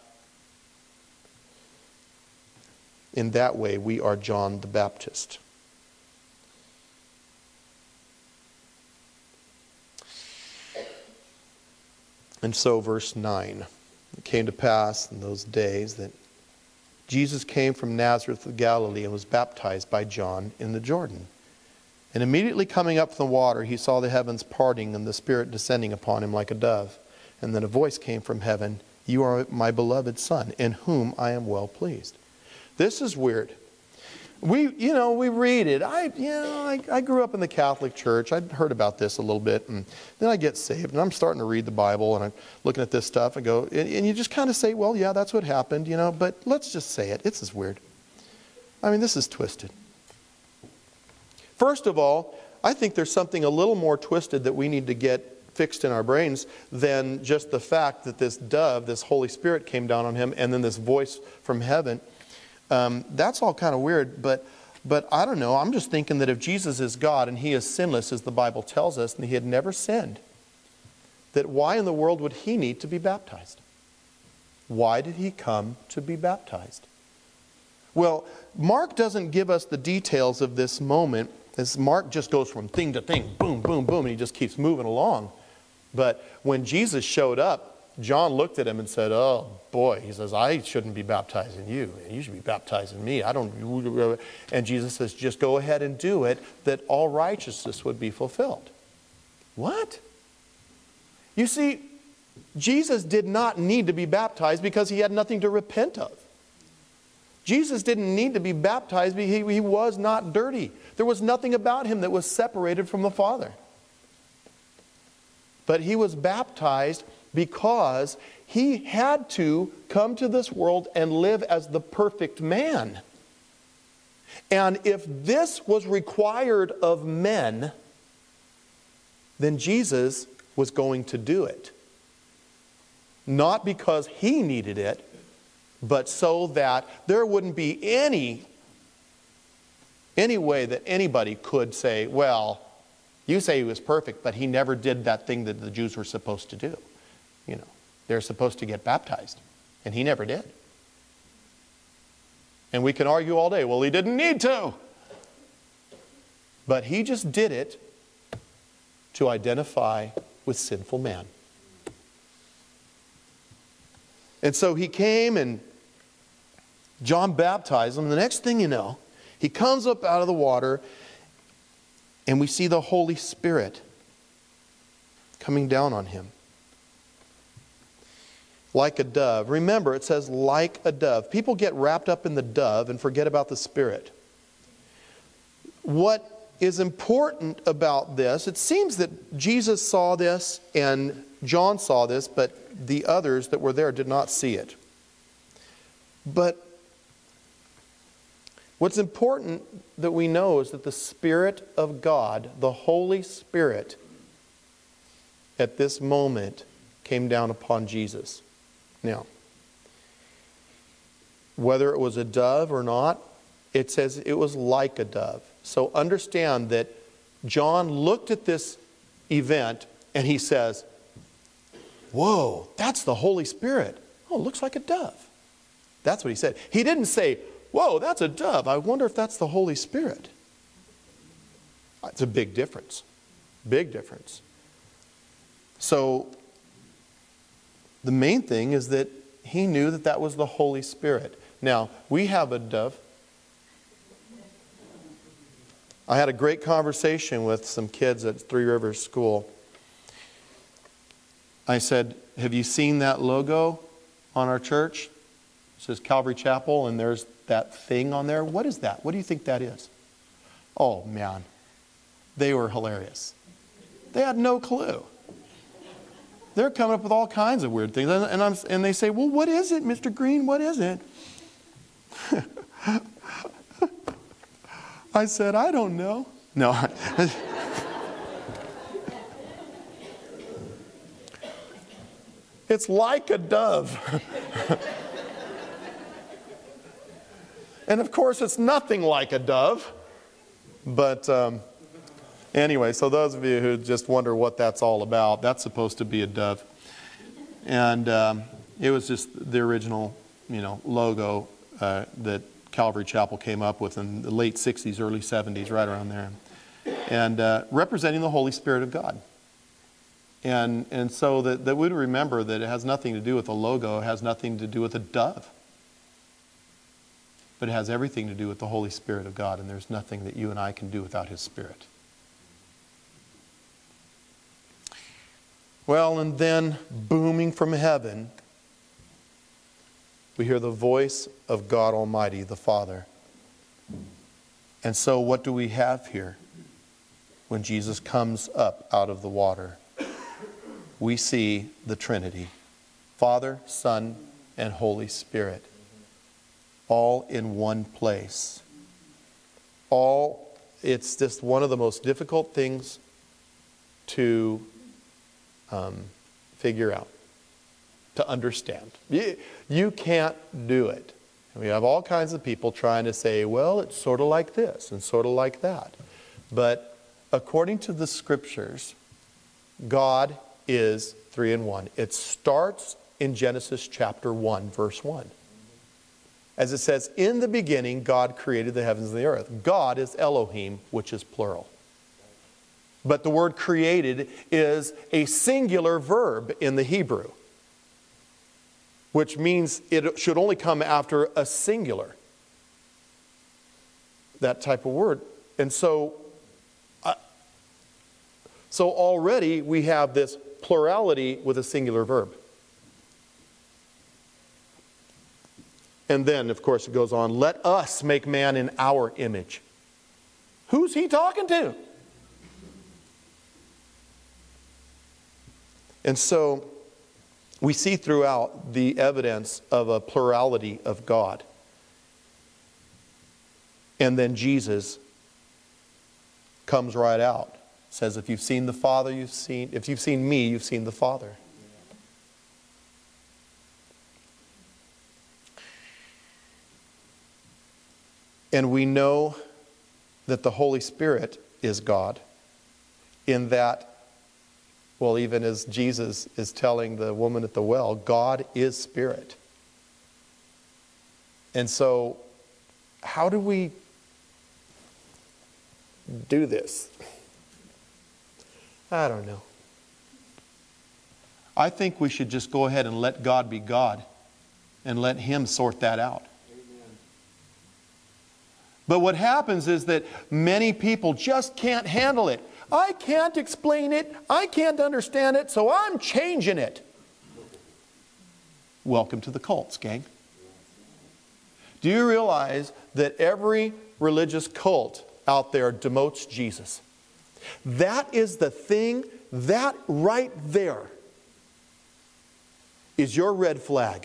in that way, we are John the Baptist. And so, verse 9, it came to pass in those days that Jesus came from Nazareth of Galilee and was baptized by John in the Jordan. And immediately coming up from the water, he saw the heavens parting and the Spirit descending upon him like a dove. And then a voice came from heaven, "You are my beloved Son, in whom I am well pleased." This is weird. We read it. I grew up in the Catholic Church. I'd heard about this a little bit, and then I get saved, and I'm starting to read the Bible, and I'm looking at this stuff, and go, and you just kind of say, well, yeah, that's what happened, but let's just say it. This is weird. I mean, this is twisted. First of all, I think there's something a little more twisted that we need to get fixed in our brains than just the fact that this dove, this Holy Spirit came down on him, and then this voice from heaven. That's all kind of weird, but I don't know. I'm just thinking that if Jesus is God and he is sinless, as the Bible tells us, and he had never sinned, that why in the world would he need to be baptized? Why did he come to be baptized? Well, Mark doesn't give us the details of this moment, as Mark just goes from thing to thing, boom, boom, boom, and he just keeps moving along. But when Jesus showed up, John looked at him and said, "Oh boy," he says, "I shouldn't be baptizing you. You should be baptizing me. I don't." And Jesus says, "Just go ahead and do it, that all righteousness would be fulfilled." What? You see, Jesus did not need to be baptized because he had nothing to repent of. Jesus didn't need to be baptized because he was not dirty. There was nothing about him that was separated from the Father. But he was baptized because he had to come to this world and live as the perfect man. And if this was required of men, then Jesus was going to do it. Not because he needed it, but so that there wouldn't be any way that anybody could say, well, you say he was perfect, but he never did that thing that the Jews were supposed to do. They're supposed to get baptized, and he never did. And we can argue all day, well, he didn't need to. But he just did it to identify with sinful man. And so he came and John baptized him. And the next thing you know, he comes up out of the water and we see the Holy Spirit coming down on him. Like a dove. Remember, it says like a dove. People get wrapped up in the dove and forget about the Spirit. What is important about this, it seems that Jesus saw this and John saw this, but the others that were there did not see it. But what's important that we know is that the Spirit of God, the Holy Spirit, at this moment came down upon Jesus. Now, whether it was a dove or not, it says it was like a dove. So understand that John looked at this event and he says, "Whoa, that's the Holy Spirit. Oh, it looks like a dove." That's what he said. He didn't say, "Whoa, that's a dove. I wonder if that's the Holy Spirit." It's a big difference. Big difference. So, the main thing is that he knew that that was the Holy Spirit. Now, we have a dove. I had a great conversation with some kids at Three Rivers School. I said, "Have you seen that logo on our church? It says Calvary Chapel, and there's that thing on there. What is that? What do you think that is?" Oh, man. They were hilarious. They had no clue. They're coming up with all kinds of weird things. And they say, "Well, what is it, Mr. Green? What is it?" I said, "I don't know." No. It's like a dove. And of course, it's nothing like a dove. But anyway, so those of you who just wonder what that's all about, that's supposed to be a dove. And it was just the original, logo that Calvary Chapel came up with in the late 60s, early 70s, right around there. And representing the Holy Spirit of God. And so that we'd remember that it has nothing to do with the logo, it has nothing to do with a dove. But it has everything to do with the Holy Spirit of God, and there's nothing that you and I can do without His Spirit. Well, and then booming from heaven, we hear the voice of God Almighty, the Father. And so what do we have here when Jesus comes up out of the water? We see the Trinity, Father, Son, and Holy Spirit, all in one place. It's just one of the most difficult things to figure out, to understand. You can't do it. We have all kinds of people trying to say, well, it's sort of like this and sort of like that. But according to the Scriptures, God is 3 in 1. It starts in Genesis chapter 1, verse 1. As it says, in the beginning, God created the heavens and the earth. God is Elohim, which is plural. But the word created is a singular verb in the Hebrew, which means it should only come after a singular. That type of word. And so already we have this plurality with a singular verb. And then, of course, it goes on, let us make man in our image. Who's He talking to? And so we see throughout the evidence of a plurality of God. And then Jesus comes right out. Says, if you've seen the Father, if you've seen me, you've seen the Father. And we know that the Holy Spirit is God, in that, well, even as Jesus is telling the woman at the well, God is Spirit. And so, how do we do this? I don't know. I think we should just go ahead and let God be God and let Him sort that out. Amen. But what happens is that many people just can't handle it. I can't explain it. I can't understand it, so I'm changing it. Welcome to the cults, gang. Do you realize that every religious cult out there demotes Jesus? That is the thing, that right there is your red flag.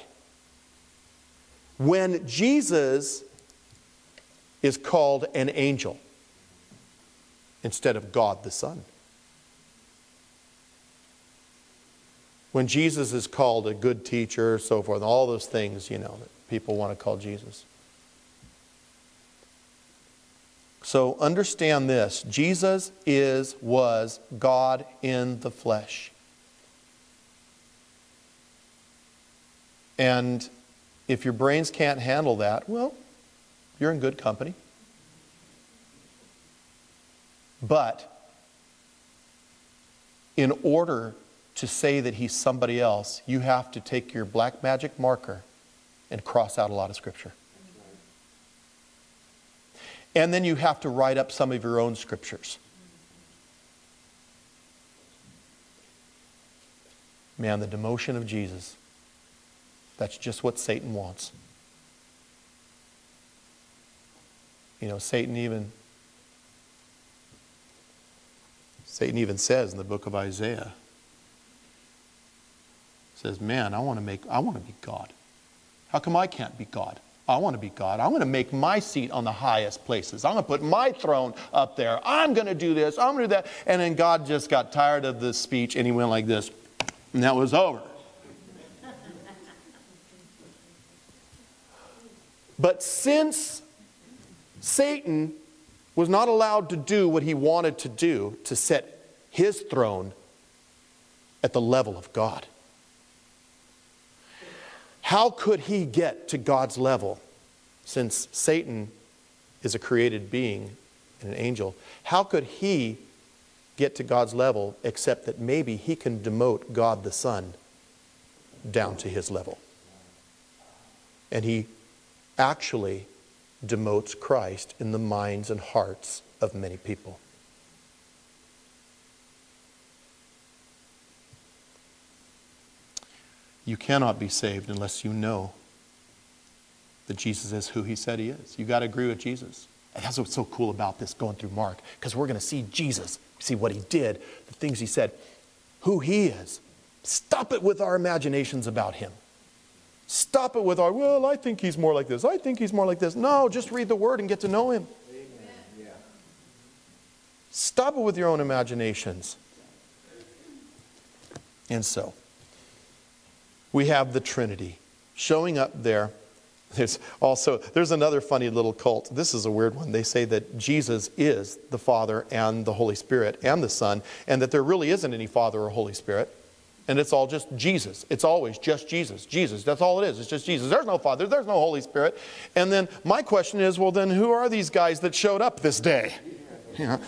When Jesus is called an angel instead of God the Son. When Jesus is called a good teacher, so forth, all those things, that people want to call Jesus. So understand this, Jesus was God in the flesh. And if your brains can't handle that, well, you're in good company. But in order to say that He's somebody else, you have to take your black magic marker and cross out a lot of Scripture. And then you have to write up some of your own scriptures. Man, the demotion of Jesus, that's just what Satan wants. Satan even says in the book of Isaiah, says, man, I want to be God. How come I can't be God? I want to be God. I'm going to make my seat on the highest places. I'm going to put my throne up there. I'm going to do this. I'm going to do that. And then God just got tired of this speech and He went like this. And that was over. But since Satan was not allowed to do what he wanted to do to set his throne at the level of God. How could he get to God's level? Since Satan is a created being and an angel, how could he get to God's level except that maybe he can demote God the Son down to his level? And he actually demotes Christ in the minds and hearts of many people. You cannot be saved unless you know that Jesus is who he said he is. You've got to agree with Jesus. And that's what's so cool about this going through Mark, because we're going to see Jesus, see what he did, the things he said, who he is. Stop it with our imaginations about him. Stop it with our, well, I think he's more like this. I think he's more like this. No, just read the Word and get to know him. Amen. Yeah. Stop it with your own imaginations. And so, we have the Trinity showing up there. There's another funny little cult. This is a weird one. They say that Jesus is the Father and the Holy Spirit and the Son, and that there really isn't any Father or Holy Spirit. And it's all just Jesus. It's always just Jesus. Jesus, that's all it is. It's just Jesus. There's no Father. There's no Holy Spirit. And then my question is, well, then who are these guys that showed up this day? You know?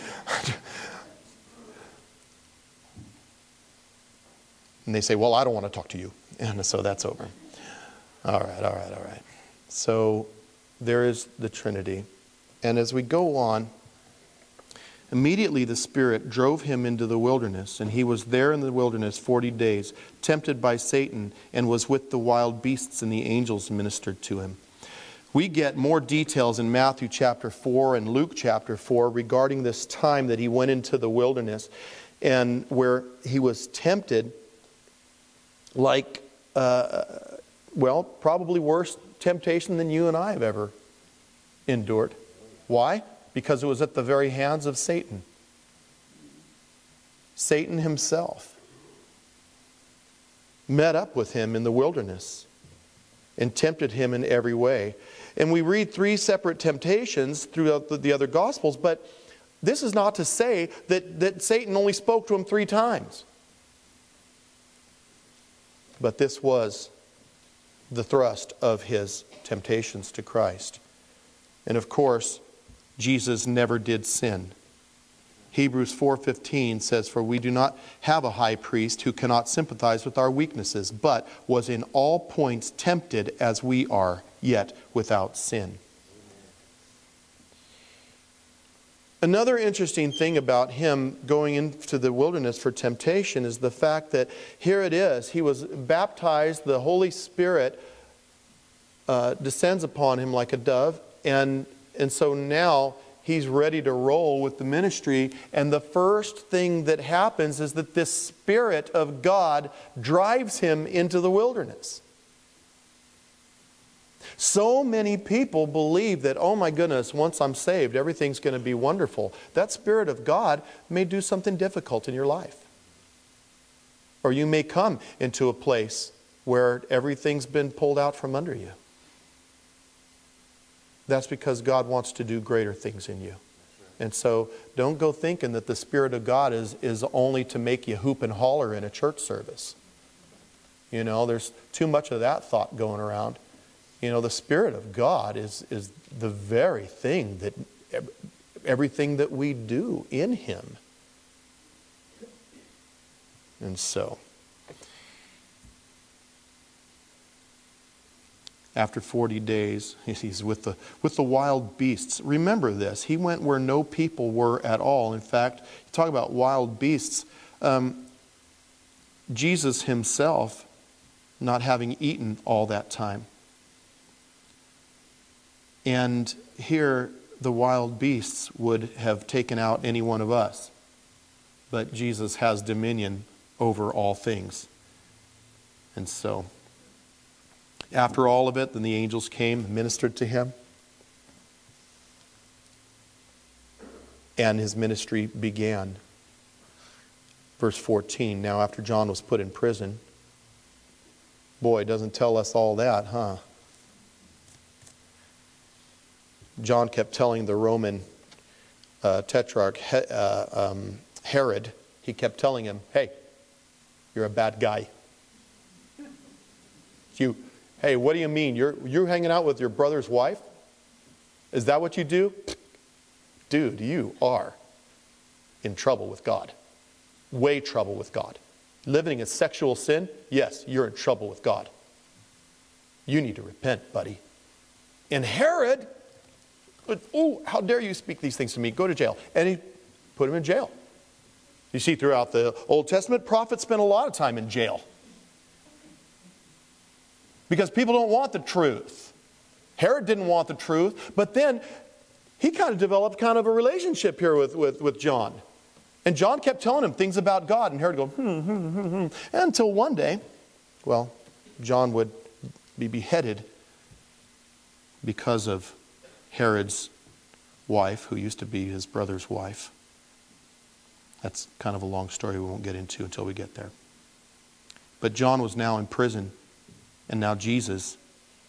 And they say, well, I don't want to talk to you. And so that's over. All right. So there is the Trinity. And as we go on, immediately the Spirit drove him into the wilderness, and he was there in the wilderness 40 days, tempted by Satan, and was with the wild beasts, and the angels ministered to him. We get more details in Matthew chapter 4 and Luke chapter 4 regarding this time that he went into the wilderness, and where he was tempted like, probably worse temptation than you and I have ever endured. Why? Because it was at the very hands of Satan. Satan himself met up with him in the wilderness and tempted him in every way. And we read 3 separate temptations throughout the other Gospels, but this is not to say that Satan only spoke to him 3 times. But this was the thrust of his temptations to Christ. And of course, Jesus never did sin. Hebrews 4:15 says, "For we do not have a high priest who cannot sympathize with our weaknesses, but was in all points tempted as we are, yet without sin." Another interesting thing about him going into the wilderness for temptation is the fact that here it is. He was baptized, the Holy Spirit descends upon him like a dove, and so now he's ready to roll with the ministry. And the first thing that happens is that this Spirit of God drives him into the wilderness. So many people believe that, oh my goodness, once I'm saved, everything's going to be wonderful. That Spirit of God may do something difficult in your life. Or you may come into a place where everything's been pulled out from under you. That's because God wants to do greater things in you. And so don't go thinking that the Spirit of God is only to make you hoop and holler in a church service. You know, there's too much of that thought going around. You know, the Spirit of God is the very thing that everything that we do in Him. And so, after 40 days, he's with the wild beasts. Remember this, he went where no people were at all. In fact, you talk about wild beasts. Jesus himself not having eaten all that time. And here the wild beasts would have taken out any one of us. But Jesus has dominion over all things. And so, after all of it, then the angels came and ministered to him. And his ministry began. Verse 14, now after John was put in prison. Boy, it doesn't tell us all that, huh? John kept telling the Roman tetrarch Herod, he kept telling him, hey, you're a bad guy. Hey, what do you mean? You're hanging out with your brother's wife? Is that what you do? Dude, you are in trouble with God. Way trouble with God. Living in sexual sin? Yes, you're in trouble with God. You need to repent, buddy. And Herod, oh, how dare you speak these things to me? Go to jail. And he put him in jail. You see, throughout the Old Testament, prophets spent a lot of time in jail. Because people don't want the truth. Herod didn't want the truth, but then he kind of developed kind of a relationship here with John. And John kept telling him things about God, and Herod would go, until one day, well, John would be beheaded because of Herod's wife, who used to be his brother's wife. That's kind of a long story we won't get into until we get there. But John was now in prison, and now Jesus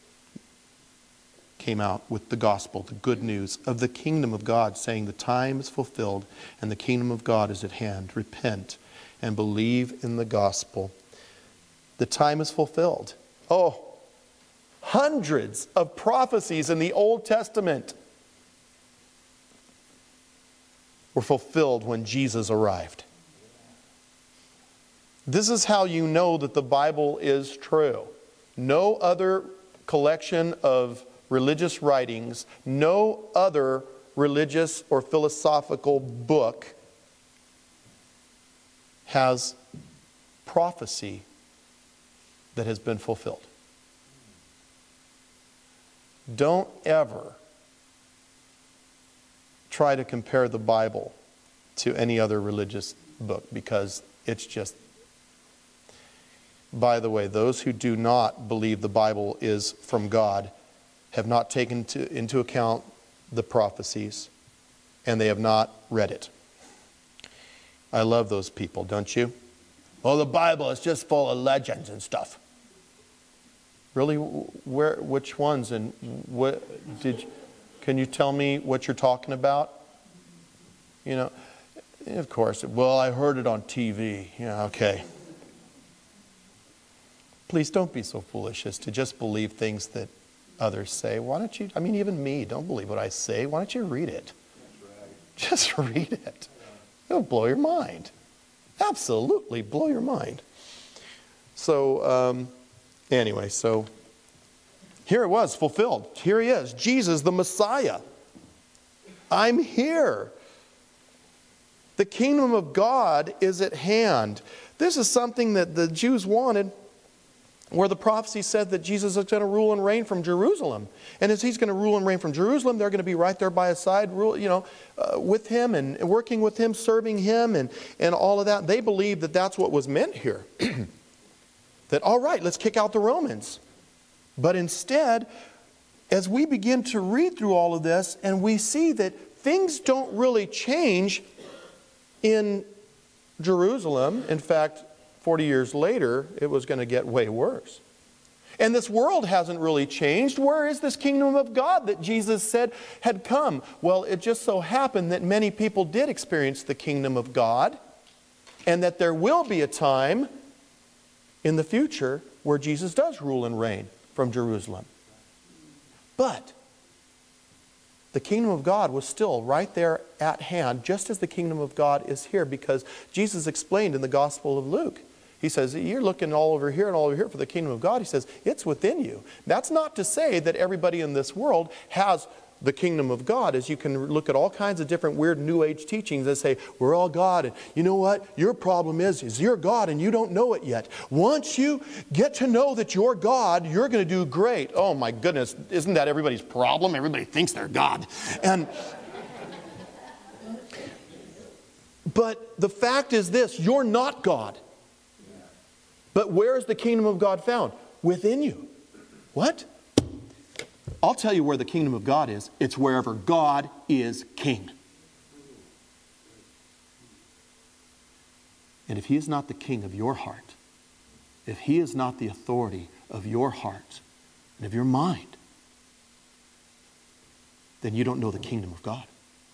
came out with the gospel, the good news of the kingdom of God, saying the time is fulfilled and the kingdom of God is at hand. Repent and believe in the gospel. The time is fulfilled. Oh, hundreds of prophecies in the Old Testament were fulfilled when Jesus arrived. This is how you know that the Bible is true. No other collection of religious writings, no other religious or philosophical book has prophecy that has been fulfilled. Don't ever try to compare the Bible to any other religious book, because it's just... By the way, those who do not believe the Bible is from God have not taken into account the prophecies, and they have not read it. I love those people, don't you? Oh, the Bible is just full of legends and stuff. Really? Which ones? And can you tell me what you're talking about? You know, of course. Well, I heard it on TV. Yeah, okay. Please don't be so foolish as to just believe things that others say. Why don't you, even me, don't believe what I say. Why don't you read it? Just read it. It'll blow your mind. Absolutely blow your mind. So, anyway, so here it was, fulfilled. Here he is, Jesus the Messiah. I'm here. The kingdom of God is at hand. This is something that the Jews wanted, where the prophecy said that Jesus is going to rule and reign from Jerusalem. And as he's going to rule and reign from Jerusalem, they're going to be right there by his side, with him and working with him, serving him and all of that. They believed that that's what was meant here. That, all right, let's kick out the Romans. But instead, as we begin to read through all of this, and we see that things don't really change in Jerusalem. In fact, 40 years later, it was going to get way worse. And this world hasn't really changed. Where is this kingdom of God that Jesus said had come? Well, it just so happened that many people did experience the kingdom of God, and that there will be a time in the future where Jesus does rule and reign from Jerusalem. But the kingdom of God was still right there at hand, just as the kingdom of God is here, because Jesus explained in the Gospel of Luke. He says, you're looking all over here and all over here for the kingdom of God. He says, it's within you. That's not to say that everybody in this world has the kingdom of God, as you can look at all kinds of different weird New Age teachings that say, we're all God. And you know what? Your problem is you're God and you don't know it yet. Once you get to know that you're God, you're going to do great. Oh my goodness, isn't that everybody's problem? Everybody thinks they're God. But the fact is this, you're not God. But where is the kingdom of God found? Within you. What? I'll tell you where the kingdom of God is. It's wherever God is king. And if he is not the king of your heart, if he is not the authority of your heart and of your mind, then you don't know the kingdom of God.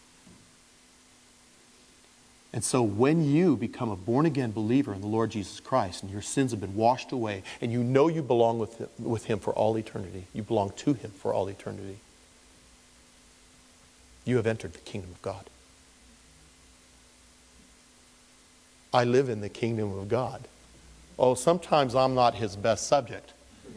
And so when you become a born-again believer in the Lord Jesus Christ and your sins have been washed away and you know you belong with Him for all eternity, you belong to Him for all eternity, you have entered the kingdom of God. I live in the kingdom of God. Oh, sometimes I'm not His best subject.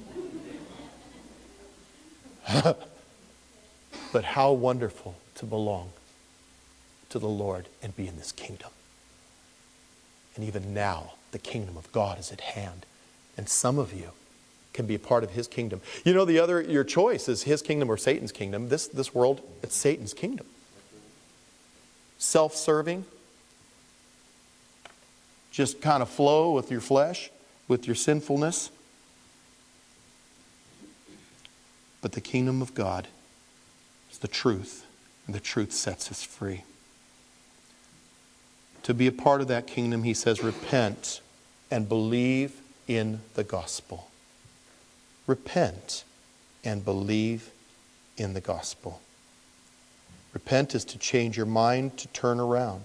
But how wonderful to belong to the Lord and be in this kingdom. And even now, the kingdom of God is at hand. And some of you can be a part of His kingdom. You know, your choice is His kingdom or Satan's kingdom. This world, it's Satan's kingdom. Self-serving. Just kind of flow with your flesh, with your sinfulness. But the kingdom of God is the truth, and the truth sets us free. To be a part of that kingdom, He says, repent and believe in the gospel. Repent and believe in the gospel. Repent is to change your mind, to turn around.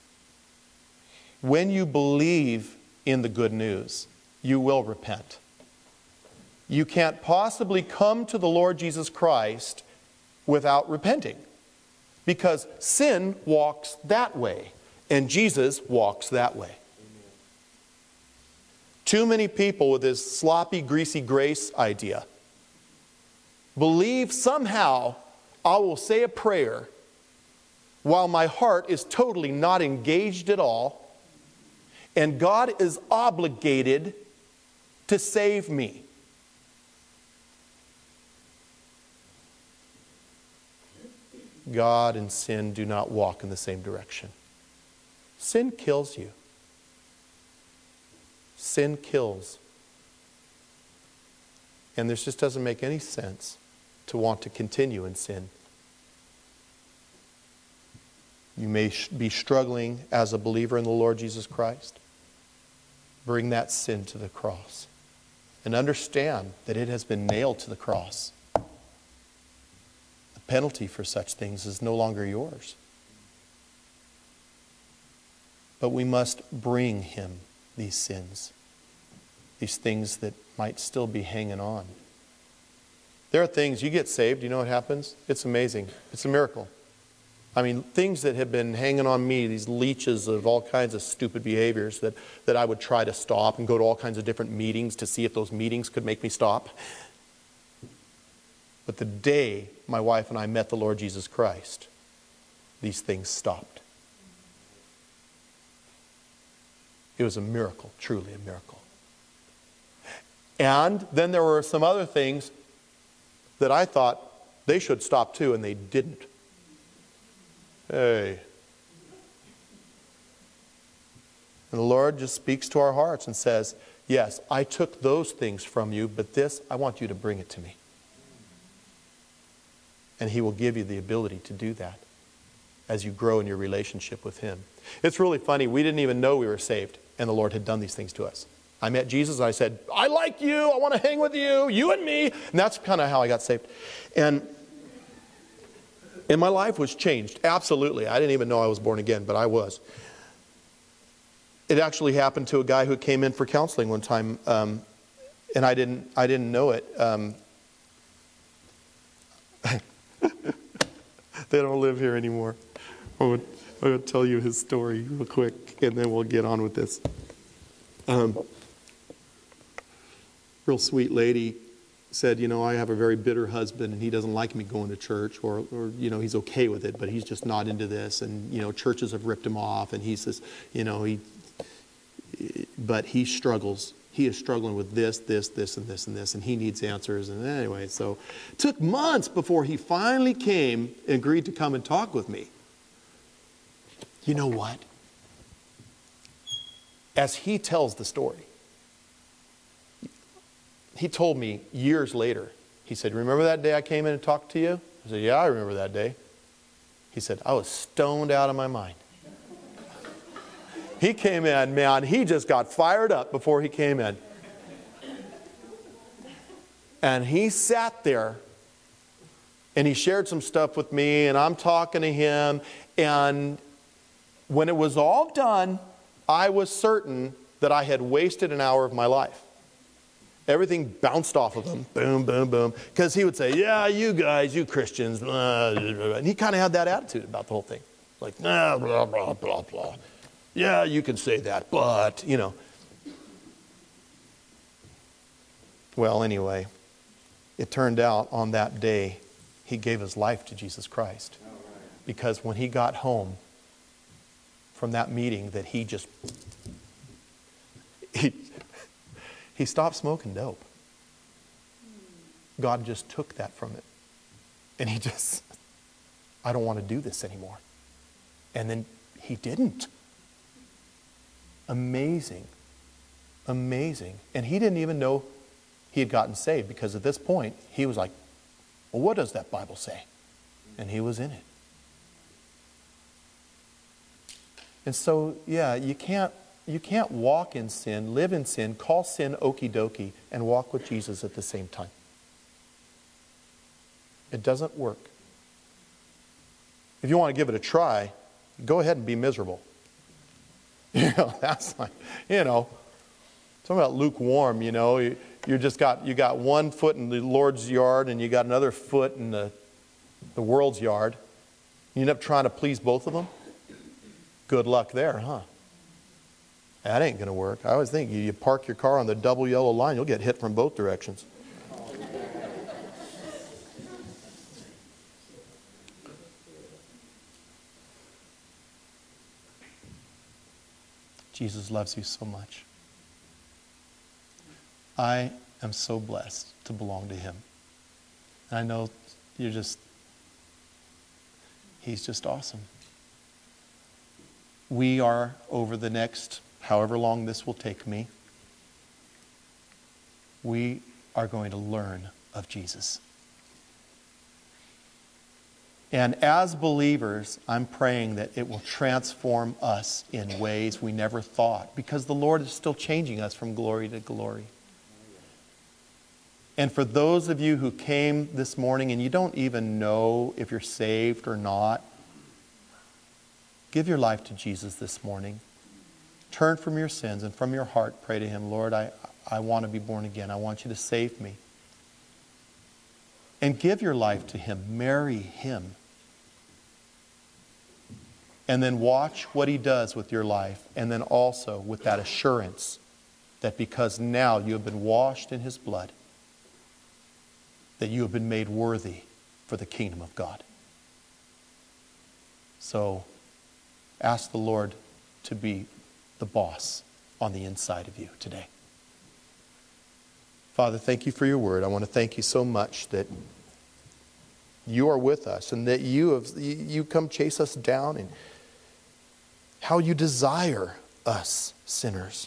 When you believe in the good news, you will repent. You can't possibly come to the Lord Jesus Christ without repenting, because sin walks that way and Jesus walks that way. Too many people with this sloppy, greasy grace idea believe somehow I will say a prayer while my heart is totally not engaged at all, and God is obligated to save me. God and sin do not walk in the same direction. Sin kills you. Sin kills. And this just doesn't make any sense to want to continue in sin. You may be struggling as a believer in the Lord Jesus Christ. Bring that sin to the cross and understand that it has been nailed to the cross. The penalty for such things is no longer yours. But we must bring Him these sins, these things that might still be hanging on. There are things, you get saved, you know what happens? It's amazing. It's a miracle. I mean, things that have been hanging on me, these leeches of all kinds of stupid behaviors that I would try to stop and go to all kinds of different meetings to see if those meetings could make me stop. But the day my wife and I met the Lord Jesus Christ, these things stopped. It was a miracle, truly a miracle. And then there were some other things that I thought they should stop too, and they didn't. Hey. And the Lord just speaks to our hearts and says, yes, I took those things from you, but this, I want you to bring it to me. And He will give you the ability to do that as you grow in your relationship with Him. It's really funny. We didn't even know we were saved, and the Lord had done these things to us. I met Jesus, and I said, I like you. I want to hang with you. You and me. And that's kind of how I got saved. And my life was changed. Absolutely. I didn't even know I was born again, but I was. It actually happened to a guy who came in for counseling one time, and I didn't know it. They don't live here anymore. I'm going to tell you his story real quick, and then we'll get on with this. Real sweet lady said, you know, I have a very bitter husband, and he doesn't like me going to church, or you know, he's okay with it, but he's just not into this, and you know, churches have ripped him off, and he says, you know, but he struggles. He is struggling with this, and this, and he needs answers. And anyway, so it took months before he finally came and agreed to come and talk with me. You know what? As he tells the story, he told me years later, he said, remember that day I came in and talked to you? I said, yeah, I remember that day. He said, I was stoned out of my mind. He came in, man, he just got fired up before he came in. And he sat there And he shared some stuff with me, and I'm talking to him. And when it was all done, I was certain that I had wasted an hour of my life. Everything bounced off of him. Boom, boom, boom. Because he would say, yeah, you guys, you Christians. Blah, blah, blah. And he kind of had that attitude about the whole thing. Like, nah, blah, blah, blah, blah. Yeah, you can say that, but, you know. Well, anyway, it turned out on that day, he gave his life to Jesus Christ. Because when he got home from that meeting, that he stopped smoking dope. God just took that from it. And he just, I don't want to do this anymore. And then he didn't. Amazing. Amazing. And he didn't even know he had gotten saved, because at this point, he was like, well, what does that Bible say? And he was in it. And so, yeah, you can't walk in sin, live in sin, call sin okie dokie, and walk with Jesus at the same time. It doesn't work. If you want to give it a try, go ahead and be miserable. You know, that's like, you know, talking about lukewarm, you know, you got one foot in the Lord's yard and you got another foot in the world's yard. You end up trying to please both of them. Good luck there, huh? That ain't going to work. I always think you park your car on the double yellow line, you'll get hit from both directions. Jesus loves you so much. I am so blessed to belong to him. And I know he's just awesome. We are, over the next, however long this will take me, we are going to learn of Jesus. And as believers, I'm praying that it will transform us in ways we never thought, because the Lord is still changing us from glory to glory. And for those of you who came this morning and you don't even know if you're saved or not, give your life to Jesus this morning. Turn from your sins and from your heart pray to him, Lord, I want to be born again. I want you to save me. And give your life to him. Marry him. And then watch what he does with your life. And then also with that assurance that because now you have been washed in his blood, that you have been made worthy for the kingdom of God. So ask the Lord to be the boss on the inside of you today. Father, thank you for your word. I want to thank you so much that you are with us and that you come chase us down, and how you desire us sinners.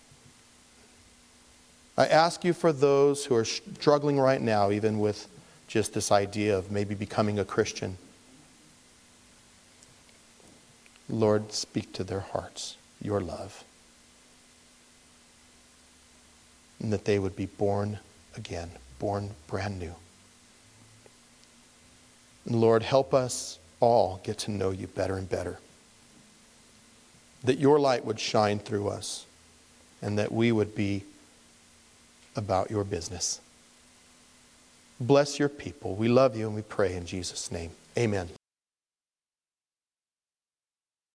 I ask you for those who are struggling right now, even with just this idea of maybe becoming a Christian. Lord, speak to their hearts, your love. And that they would be born again, born brand new. And Lord, help us all get to know you better and better. That your light would shine through us, and that we would be about your business. Bless your people. We love you and we pray in Jesus' name. Amen.